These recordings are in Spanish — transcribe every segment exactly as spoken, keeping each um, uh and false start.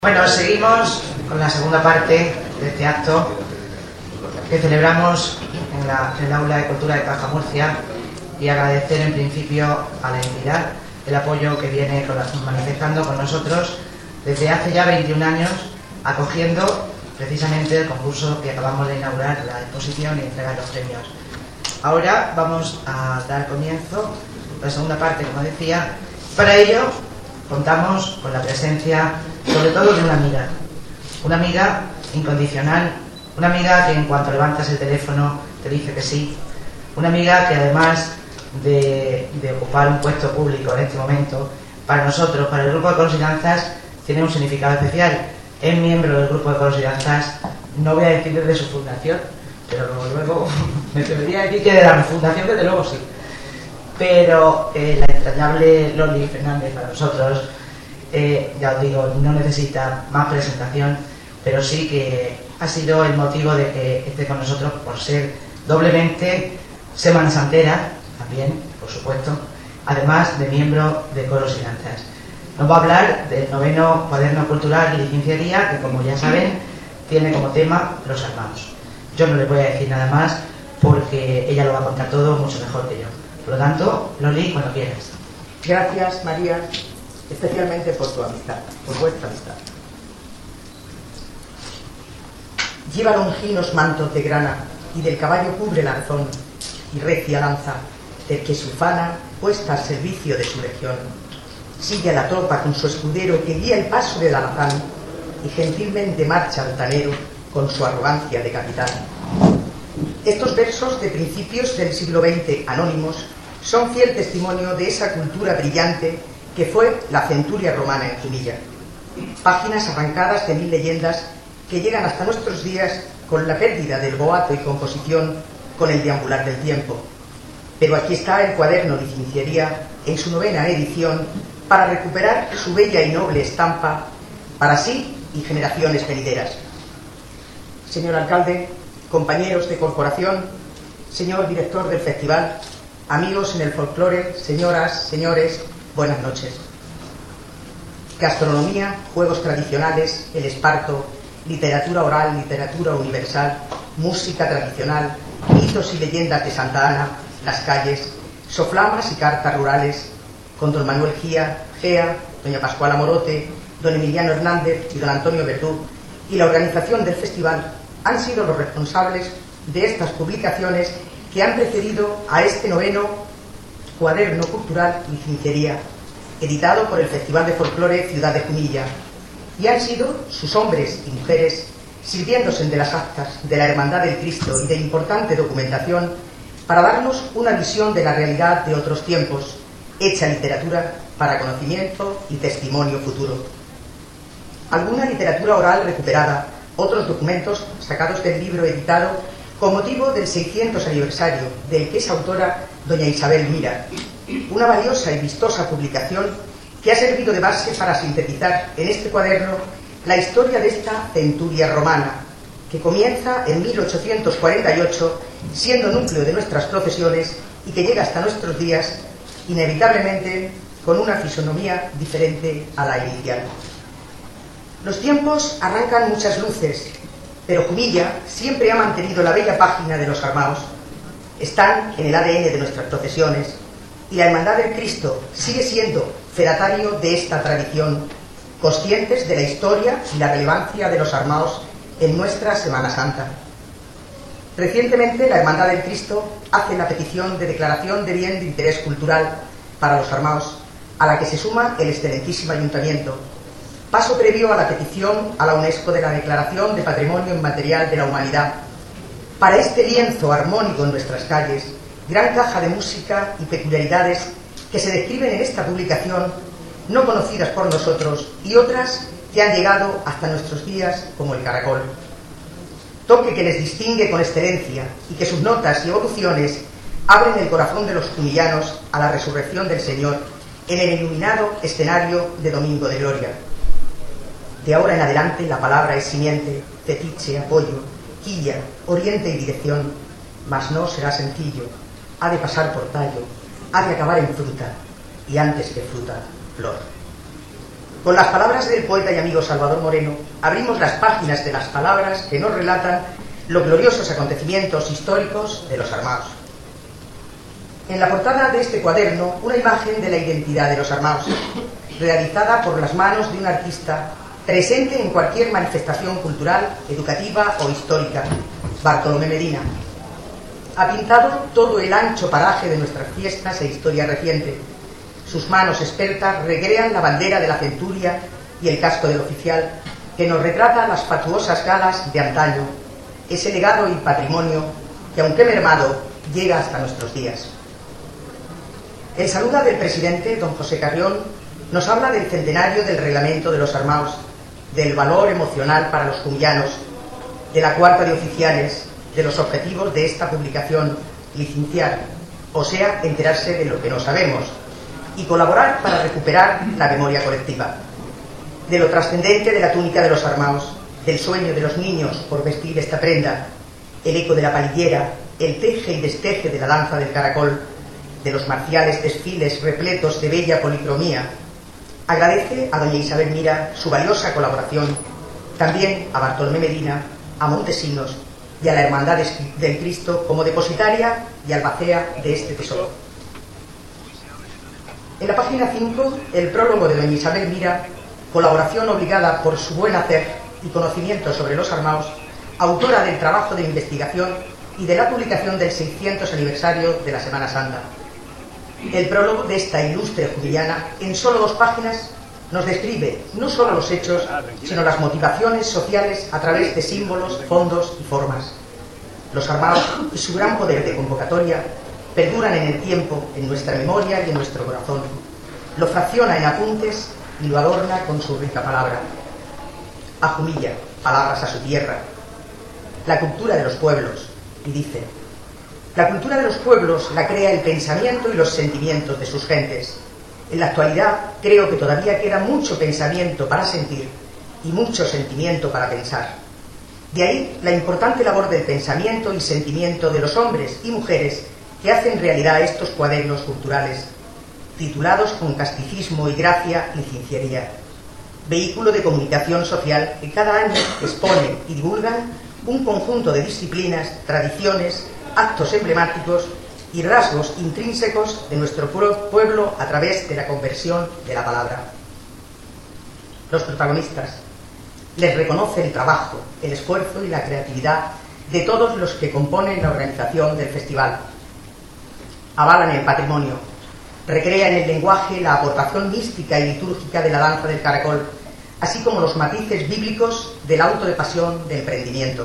Bueno, seguimos con la segunda parte de este acto que celebramos en, la, en el Aula de Cultura de Caja Murcia, y agradecer en principio a la entidad el apoyo que viene con la, manifestando con nosotros desde hace ya veintiún años, acogiendo precisamente el concurso que acabamos de inaugurar, la exposición y entregar los premios. Ahora vamos a dar comienzo a la segunda parte, como decía. Para ello contamos con la presencia, sobre todo, de una amiga, una amiga incondicional, una amiga que en cuanto levantas el teléfono te dice que sí, una amiga que además de, de ocupar un puesto público en este momento, para nosotros, para el Grupo de Coros y Danzas, tiene un significado especial. Es miembro del Grupo de Coros y Danzas, no voy a decir desde su fundación, pero luego me debería decir que de la fundación, desde luego sí. Pero eh, la entrañable Loli Fernández para nosotros, eh, ya os digo, no necesita más presentación, pero sí que ha sido el motivo de que esté con nosotros por ser doblemente Semana Santera, también, por supuesto, además de miembro de Coros y Danzas. Nos va a hablar del noveno cuaderno cultural y licenciaría, que, como ya saben, tiene como tema los armados. Yo no les voy a decir nada más porque ella lo va a contar todo mucho mejor que yo. Por lo tanto, Loli, cuando quieras. Gracias, María, especialmente por tu amistad, por vuestra amistad. Lleva longinos mantos de grana, y del caballo cubre el arzón, y recia lanza, del que su fana puesta al servicio de su legión. Sigue a la tropa con su escudero que guía el paso del alazán, y gentilmente marcha altanero con su arrogancia de capitán. Estos versos de principios del siglo veinte, anónimos, son fiel testimonio de esa cultura brillante que fue la centuria romana en Jumilla. Páginas arrancadas de mil leyendas que llegan hasta nuestros días con la pérdida del boato y composición con el deambular del tiempo. Pero aquí está el cuaderno licenciaría en su novena edición para recuperar su bella y noble estampa para sí y generaciones venideras. Señor alcalde, compañeros de corporación, señor director del festival, amigos en el folclore, señoras, señores, buenas noches. Gastronomía, juegos tradicionales, el esparto, literatura oral, literatura universal, música tradicional, mitos y leyendas de Santa Ana, las calles, soflamas y cartas rurales, con don Manuel Gía, Gea, doña Pascuala Morote, don Emiliano Hernández y don Antonio Verdú, y la organización del festival han sido los responsables de estas publicaciones que han precedido a este noveno cuaderno cultural licenciaría, editado por el Festival de Folclore Ciudad de Jumilla, y han sido sus hombres y mujeres, sirviéndose de las actas de la Hermandad del Cristo y de importante documentación, para darnos una visión de la realidad de otros tiempos, hecha literatura para conocimiento y testimonio futuro. Alguna literatura oral recuperada, otros documentos sacados del libro editado con motivo del seiscientos aniversario del que es autora doña Isabel Mira, una valiosa y vistosa publicación que ha servido de base para sintetizar en este cuaderno la historia de esta centuria romana, que comienza en mil ochocientos cuarenta y ocho, siendo núcleo de nuestras procesiones, y que llega hasta nuestros días, inevitablemente con una fisonomía diferente a la inicial. Los tiempos arrancan muchas luces, pero Jumilla siempre ha mantenido la bella página de los armados. Están en el A D N de nuestras procesiones, y la Hermandad del Cristo sigue siendo fedatario de esta tradición, conscientes de la historia y la relevancia de los armados en nuestra Semana Santa. Recientemente, la Hermandad del Cristo hace la petición de declaración de bien de interés cultural para los armados, a la que se suma el excelentísimo Ayuntamiento, paso previo a la petición a la UNESCO de la Declaración de Patrimonio Inmaterial de la Humanidad. Para este lienzo armónico en nuestras calles, gran caja de música y peculiaridades que se describen en esta publicación, no conocidas por nosotros, y otras que han llegado hasta nuestros días, como el caracol. Toque que les distingue con excelencia y que sus notas y evoluciones abren el corazón de los jumillanos a la resurrección del Señor en el iluminado escenario de Domingo de Gloria. De ahora en adelante la palabra es simiente, fetiche, apoyo, quilla, oriente y dirección, mas no será sencillo, ha de pasar por tallo, ha de acabar en fruta, y antes que fruta, flor. Con las palabras del poeta y amigo Salvador Moreno, abrimos las páginas de las palabras que nos relatan los gloriosos acontecimientos históricos de los armaos. En la portada de este cuaderno, una imagen de la identidad de los armaos, realizada por las manos de un artista presente en cualquier manifestación cultural, educativa o histórica, Bartolomé Medina. Ha pintado todo el ancho paraje de nuestras fiestas e historia reciente. Sus manos expertas recrean la bandera de la centuria y el casco del oficial, que nos retrata las fatuosas galas de antaño, ese legado y patrimonio que, aunque mermado, llega hasta nuestros días. El saludo del presidente, don José Carrión, nos habla del centenario del reglamento de los armaos, del valor emocional para los cumillanos, de la cuarta de oficiales, de los objetivos de esta publicación, licenciar, o sea, enterarse de lo que no sabemos, y colaborar para recuperar la memoria colectiva, de lo trascendente de la túnica de los armaos, del sueño de los niños por vestir esta prenda, el eco de la palillera, el teje y desteje de la danza del caracol, de los marciales desfiles repletos de bella policromía. Agradece a doña Isabel Mira su valiosa colaboración, también a Bartolomé Medina, a Montesinos y a la Hermandad del Cristo como depositaria y albacea de este tesoro. En la página cinco, el prólogo de doña Isabel Mira, colaboración obligada por su buen hacer y conocimiento sobre los armaos, autora del trabajo de investigación y de la publicación del seiscientos aniversario de la Semana Santa. El prólogo de esta ilustre judillana, en solo dos páginas, nos describe no solo los hechos, sino las motivaciones sociales a través de símbolos, fondos y formas. Los armaos y su gran poder de convocatoria perduran en el tiempo, en nuestra memoria y en nuestro corazón. Lo fracciona en apuntes y lo adorna con su rica palabra. Ajumilla, palabras a su tierra. La cultura de los pueblos, y dice: la cultura de los pueblos la crea el pensamiento y los sentimientos de sus gentes. En la actualidad creo que todavía queda mucho pensamiento para sentir y mucho sentimiento para pensar. De ahí la importante labor del pensamiento y sentimiento de los hombres y mujeres que hacen realidad estos cuadernos culturales, titulados con casticismo y gracia y cinciería, vehículo de comunicación social que cada año exponen y divulgan un conjunto de disciplinas, tradiciones, actos emblemáticos y rasgos intrínsecos de nuestro pueblo a través de la conversión de la palabra. Los protagonistas les reconoce el trabajo, el esfuerzo y la creatividad de todos los que componen la organización del festival. Avalan el patrimonio, recrean en el lenguaje la aportación mística y litúrgica de la danza del caracol, así como los matices bíblicos del auto de pasión del prendimiento.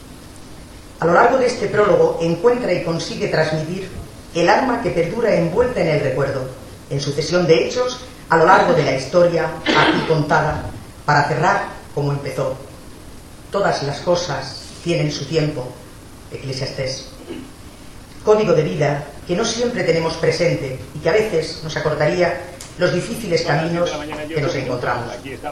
A lo largo de este prólogo encuentra y consigue transmitir el alma que perdura envuelta en el recuerdo, en sucesión de hechos a lo largo de la historia aquí contada, para cerrar como empezó. Todas las cosas tienen su tiempo, Eclesiastés. Código de vida que no siempre tenemos presente y que a veces nos acordaría los difíciles caminos que nos encontramos.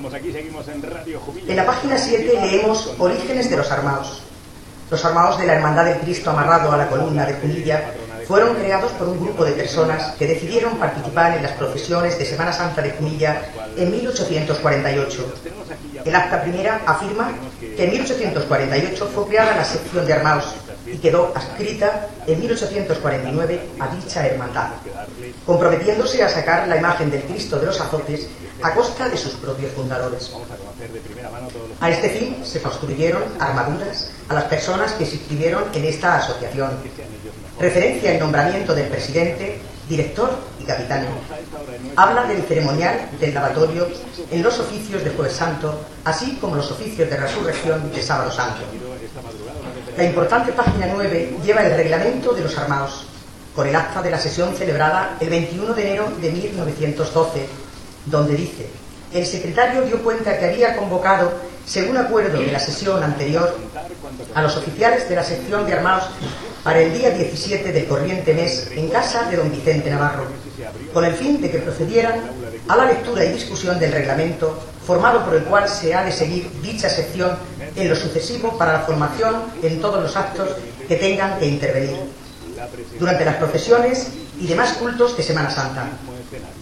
En la página siete leemos Orígenes de los armaos. Los armaos de la Hermandad del Cristo amarrado a la columna de Jumilla fueron creados por un grupo de personas que decidieron participar en las procesiones de Semana Santa de Jumilla en mil ochocientos cuarenta y ocho. El acta primera afirma que en mil ochocientos cuarenta y ocho fue creada la sección de armaos y quedó adscrita en mil ochocientos cuarenta y nueve a dicha hermandad, comprometiéndose a sacar la imagen del Cristo de los Azotes a costa de sus propios fundadores. A este fin se construyeron armaduras a las personas que se inscribieron en esta asociación. Referencia el nombramiento del presidente, director y capitán. Habla del ceremonial del lavatorio en los oficios de Jueves Santo, así como los oficios de resurrección de Sábado Santo. La importante página nueve lleva el reglamento de los armaos, con el acta de la sesión celebrada el veintiuno de enero de mil novecientos doce, donde dice: el secretario dio cuenta que había convocado, según acuerdo de la sesión anterior, a los oficiales de la sección de armaos para el día diecisiete del corriente mes en casa de don Vicente Navarro, con el fin de que procedieran a la lectura y discusión del reglamento formado por el cual se ha de seguir dicha sección en lo sucesivo para la formación en todos los actos que tengan que intervenir durante las procesiones y demás cultos de Semana Santa.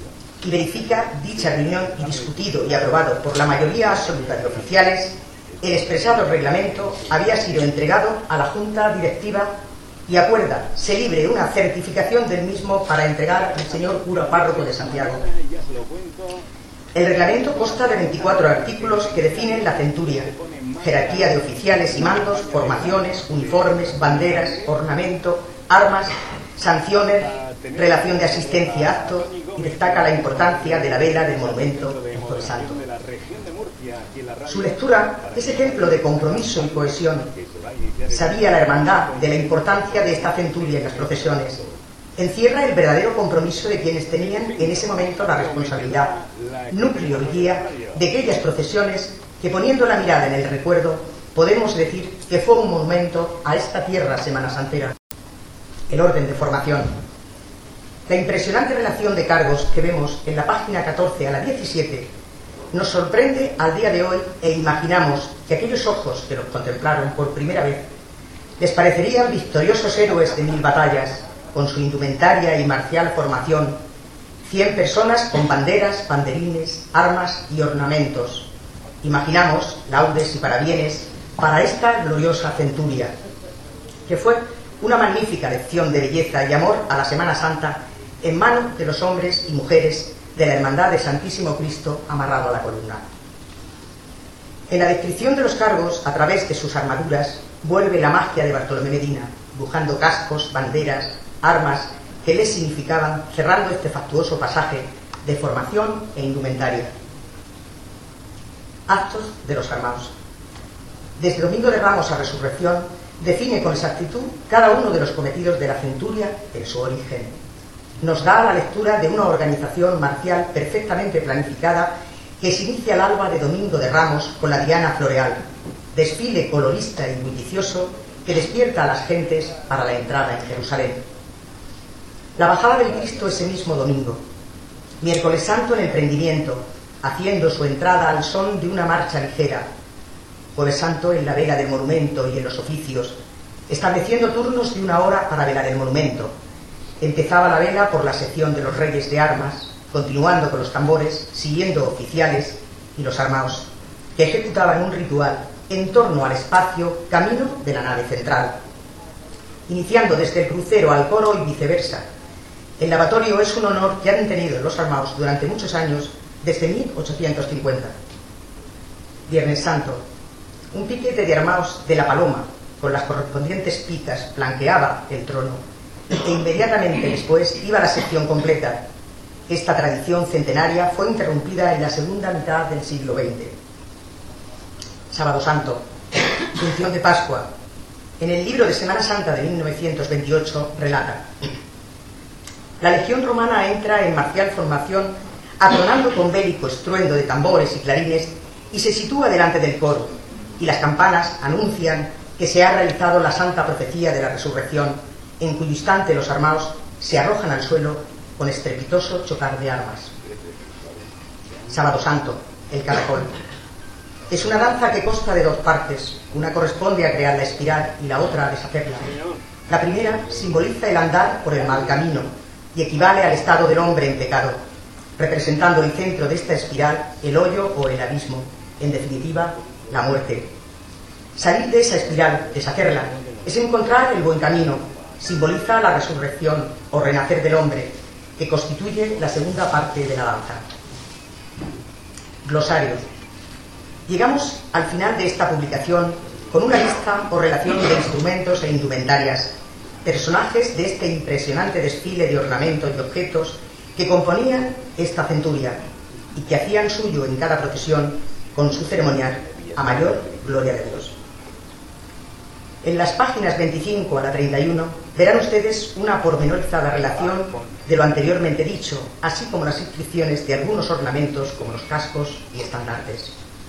y verifica dicha reunión y discutido y aprobado por la mayoría absoluta de oficiales, el expresado reglamento había sido entregado a la Junta Directiva y acuerda se libre una certificación del mismo para entregar al señor cura párroco de Santiago. El reglamento consta de veinticuatro artículos que definen la centuria, jerarquía de oficiales y mandos, formaciones, uniformes, banderas, ornamento, armas, sanciones, relación de asistencia a actos, y destaca la importancia de la vela del monumento en Jueves Santo. Su lectura es ejemplo de compromiso y cohesión. Sabía la hermandad de la importancia de esta centuria en las procesiones. Encierra el verdadero compromiso de quienes tenían en ese momento la responsabilidad, núcleo y guía de aquellas procesiones que, poniendo la mirada en el recuerdo, podemos decir que fue un monumento a esta tierra semanasantera. El orden de formación. La impresionante relación de cargos que vemos en la página catorce a la diecisiete nos sorprende al día de hoy e imaginamos que aquellos ojos que los contemplaron por primera vez les parecerían victoriosos héroes de mil batallas, con su indumentaria y marcial formación, cien personas con banderas, banderines, armas y ornamentos. Imaginamos laudes y parabienes para esta gloriosa centuria, que fue una magnífica lección de belleza y amor a la Semana Santa en manos de los hombres y mujeres de la Hermandad de Santísimo Cristo amarrado a la columna. En la descripción de los cargos, a través de sus armaduras, vuelve la magia de Bartolomé Medina, dibujando cascos, banderas, armas que les significaban, cerrando este factuoso pasaje de formación e indumentaria. Actos de los armados. Desde Domingo de Ramos a Resurrección, define con exactitud cada uno de los cometidos de la centuria en su origen. Nos da la lectura de una organización marcial perfectamente planificada que se inicia al alba de Domingo de Ramos con la diana floreal, desfile colorista y bullicioso que despierta a las gentes para la entrada en Jerusalén. La bajada del Cristo ese mismo domingo. Miércoles Santo en el prendimiento, haciendo su entrada al son de una marcha ligera. Jueves Santo en la vela del monumento y en los oficios, estableciendo turnos de una hora para velar el monumento. Empezaba la vela por la sección de los reyes de armas, continuando con los tambores, siguiendo oficiales y los armados, que ejecutaban un ritual en torno al espacio camino de la nave central, iniciando desde el crucero al coro y viceversa. El lavatorio es un honor que han tenido los armados durante muchos años, desde mil ochocientos cincuenta. Viernes Santo. Un piquete de armados de la Paloma, con las correspondientes picas, flanqueaba el trono, e inmediatamente después iba la sección completa. Esta tradición centenaria fue interrumpida en la segunda mitad del siglo veinte. Sábado Santo. Función de Pascua. En el libro de Semana Santa de mil novecientos veintiocho relata: la legión romana entra en marcial formación, atronando con bélico estruendo de tambores y clarines, y se sitúa delante del coro, y las campanas anuncian que se ha realizado la santa profecía de la resurrección, en cuyo instante los armados se arrojan al suelo con estrepitoso chocar de armas. Sábado Santo, el caracol. Es una danza que consta de dos partes, una corresponde a crear la espiral y la otra a deshacerla. La primera simboliza el andar por el mal camino y equivale al estado del hombre en pecado, representando el centro de esta espiral, el hoyo o el abismo, en definitiva, la muerte. Salir de esa espiral, deshacerla, es encontrar el buen camino, simboliza la resurrección o renacer del hombre, que constituye la segunda parte de la danza. Glosario. Llegamos al final de esta publicación con una lista o relación de instrumentos e indumentarias, personajes de este impresionante desfile de ornamentos y objetos que componían esta centuria y que hacían suyo en cada procesión, con su ceremonial, a mayor gloria de Dios. En las páginas veinticinco a la treinta y uno verán ustedes una pormenorizada relación de lo anteriormente dicho, así como las inscripciones de algunos ornamentos como los cascos y estandartes.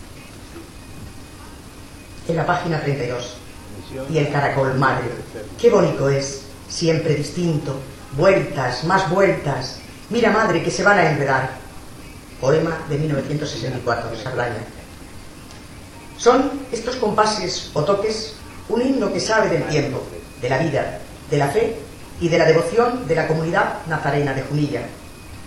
En la página treinta y dos, y el caracol madre, qué bonito es, siempre distinto, vueltas, más vueltas, mira madre que se van a enredar. Poema de mil novecientos sesenta y cuatro, Sardaña. Son estos compases o toques un himno que sabe del tiempo, de la vida, de la fe y de la devoción de la comunidad nazarena de Jumilla.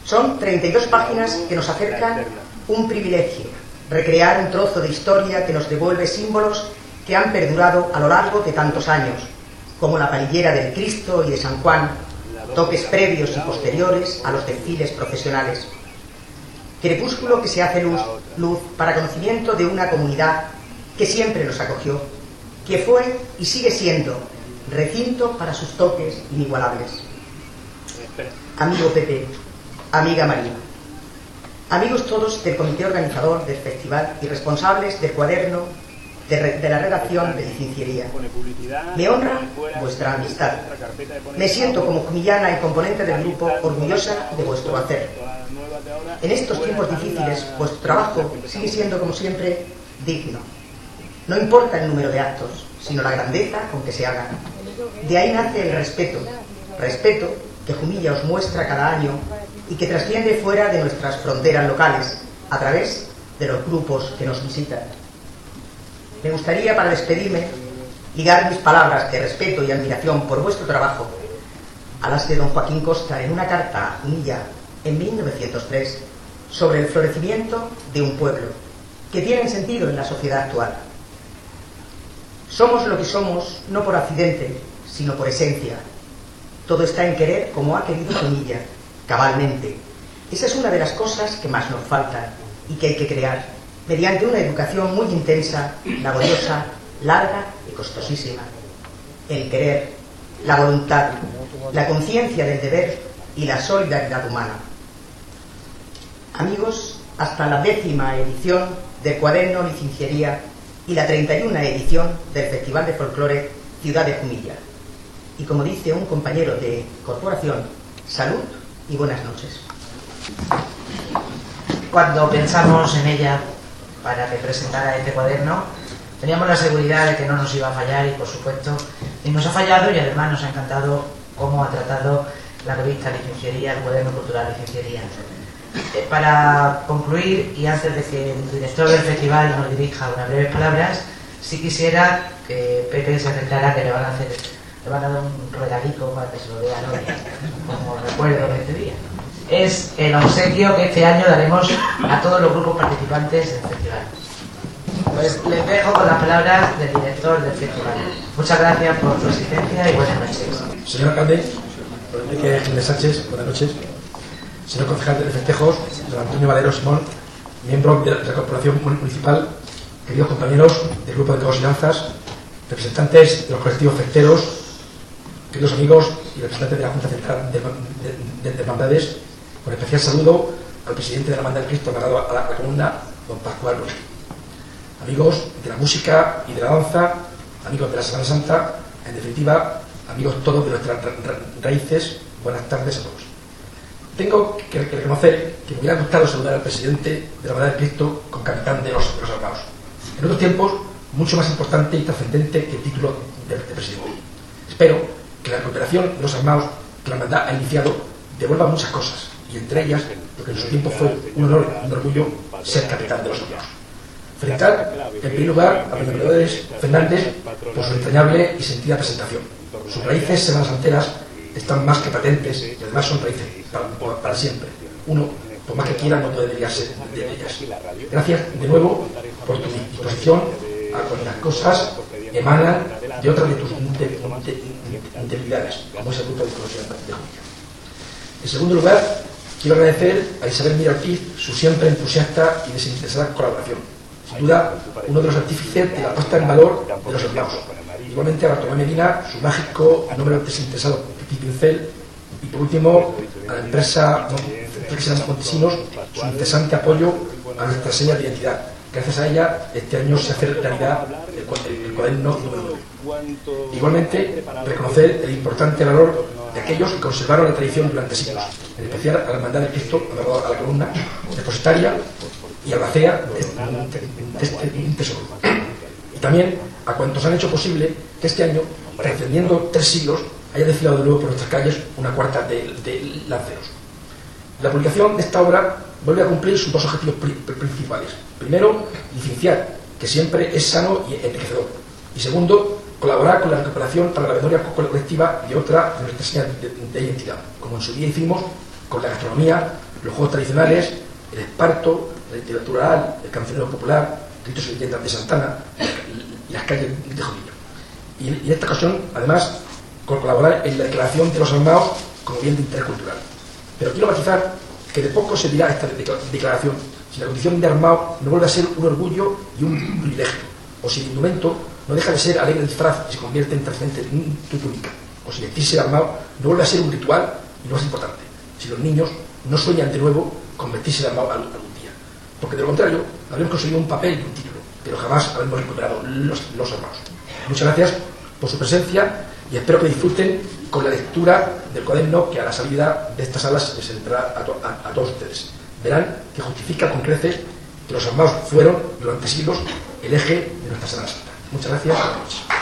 Son treinta y dos páginas que nos acercan un privilegio, recrear un trozo de historia que nos devuelve símbolos que han perdurado a lo largo de tantos años, como la palillera del Cristo y de San Juan, toques previos y posteriores a los desfiles profesionales. Crepúsculo que se hace luz, luz para conocimiento de una comunidad que siempre nos acogió, que fue y sigue siendo recinto para sus toques inigualables. Amigo Pepe, amiga María, amigos todos del comité organizador del festival y responsables del cuaderno de, re, de la redacción de Licenciería, me honra vuestra amistad. Me siento como jumillana y componente del grupo orgullosa de vuestro hacer. En estos tiempos difíciles, vuestro trabajo sigue siendo, como siempre, digno. No importa el número de actos, sino la grandeza con que se hagan. De ahí nace el respeto, respeto que Jumilla os muestra cada año y que trasciende fuera de nuestras fronteras locales, a través de los grupos que nos visitan. Me gustaría, para despedirme, ligar mis palabras de respeto y admiración por vuestro trabajo a las de don Joaquín Costa en una carta a Jumilla en mil novecientos tres sobre el florecimiento de un pueblo que tiene sentido en la sociedad actual. Somos lo que somos no por accidente, sino por esencia. Todo está en querer como ha querido Jumilla, cabalmente. Esa es una de las cosas que más nos faltan y que hay que crear, mediante una educación muy intensa, laboriosa, larga y costosísima. El querer, la voluntad, la conciencia del deber y la solidaridad humana. Amigos, hasta la décima edición del cuaderno Licenciería y la treinta y una edición del Festival de Folclore Ciudad de Jumilla. Y como dice un compañero de corporación, salud y buenas noches. Cuando pensamos en ella para que presentara este cuaderno, teníamos la seguridad de que no nos iba a fallar y, por supuesto, y nos ha fallado, y además nos ha encantado cómo ha tratado la revista Licenciería, el cuaderno cultural Licenciería. Eh, para concluir, y antes de que el director del festival nos dirija unas breves palabras, sí quisiera que Pepe se centrara que le van a hacer, le van a dar un regalito para que se lo vean hoy, como recuerdo de este día. Es el obsequio que este año daremos a todos los grupos participantes del festival. Pues les dejo con las palabras del director del festival. Muchas gracias por su asistencia y buenas noches. Señor alcalde, don Enrique Jiménez Sánchez, buenas noches. Señor concejal de festejos, don Antonio Valero Simón, miembro de la corporación municipal, queridos compañeros del grupo de Cabos y Lanzas, representantes de los colectivos festeros, queridos amigos y representantes de la Junta Central de, de, de, de Hermandades, con especial saludo al presidente de la Hermandad del Cristo, agarrado a la, a la columna, don Pascual Ruiz. Amigos de la música y de la danza, amigos de la Semana Santa, en definitiva, amigos todos de nuestras ra ra raíces, buenas tardes a todos. Tengo que, que reconocer que me hubiera gustado saludar al presidente de la Hermandad del Cristo con capitán de los, de los armados. En otros tiempos, mucho más importante y trascendente que el título de, de presidente. Espero que la recuperación de los armados que la Hermandad ha iniciado devuelva muchas cosas, y entre ellas, lo que en su tiempo fue un honor y un orgullo, ser capitán de los armados. Felicitar, en primer lugar, a los emperadores Fernández por su entrañable y sentida presentación. Sus raíces semanas-santeras están más que patentes y además son raíces para, para siempre. Uno, por más que quiera, no puede desligarse de ellas. Gracias de nuevo por tu disposición a cuando las cosas emanan de otras de tus debilidades, como es el grupo de discusión de Jumilla. En segundo lugar, quiero agradecer a Isabel Mira Ortiz su siempre entusiasta y desinteresada colaboración. Sin duda, uno de los artífices de la puesta en valor de los hermanos. Igualmente a Bartolomé Medina, su mágico y número desinteresado pincel. Y por último, a la empresa Montesinos, su incesante apoyo a nuestra seña de identidad. Gracias a ella, este año se hace realidad el, el cuaderno número nueve. Igualmente, reconocer el importante valor de aquellos que conservaron la tradición durante siglos, en especial a la Hermandad del Cristo, a la columna depositaria y albacea de este tesoro. Y también a cuantos han hecho posible que este año, trascendiendo tres siglos, haya desfilado de nuevo por nuestras calles una cuarta de, de lanceros. La publicación de esta obra vuelve a cumplir sus dos objetivos principales. Primero, licenciar, que siempre es sano y enriquecedor. Y segundo, colaborar con la recuperación para la memoria colectiva de otra de nuestras señas de, de identidad, como en su día hicimos con la gastronomía, los juegos tradicionales, el esparto, la literatura oral, el cancionero popular, ritos y leyendas de Santana y las calles de Jodillo. Y en esta ocasión, además, colaborar en la declaración de los armados como bien de interés cultural. Pero quiero matizar que de poco se dirá esta declaración si la condición de armado no vuelve a ser un orgullo y un privilegio, o si el indumento no deja de ser alegre disfraz y se convierte en trascendente en un túnica, o si vestirse de armado no vuelve a ser un ritual y no es importante, si los niños no sueñan de nuevo con vestirse de armado algún día, porque de lo contrario habremos conseguido un papel y un título, pero jamás habremos recuperado los, los armados. Muchas gracias por su presencia y espero que disfruten con la lectura del cuaderno que a la salida de estas salas se saldrá a, to a, a todos ustedes. Verán que justifica con creces que los armados fueron durante siglos el eje de nuestra Semana Santa. Muchas gracias.